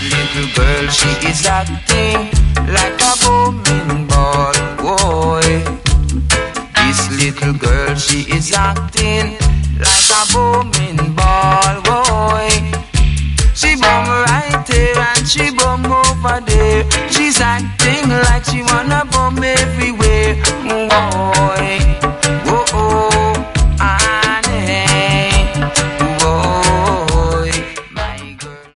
little girl, she is acting like a booming ball, boy. This little girl, she is acting like a booming ball, boy. She bum right here and she bum over there. She's acting like she wanna bum everywhere, boy.